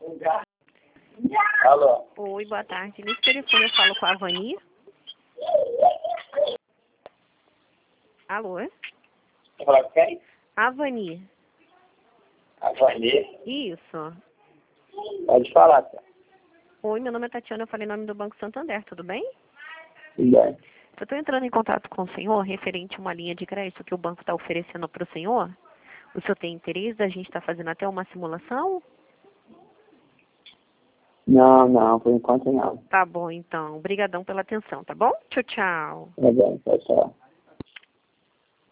Alô? Oi, boa tarde. Nesse telefone eu falo com a Vani. Alô? Você fala com quem? A Vani. A Vani. Isso. Pode falar, tá? Oi, meu nome é Tatiana, eu falei em nome do Banco Santander, tudo bem? Tudo bem. Eu estou entrando em contato com o senhor referente a uma linha de crédito que o banco está oferecendo para o senhor. O senhor tem interesse? A gente está fazendo até uma simulação? Não, por enquanto não. Tá bom, então. Obrigadão pela atenção, tá bom? Tchau, tchau. Tá bem, tchau.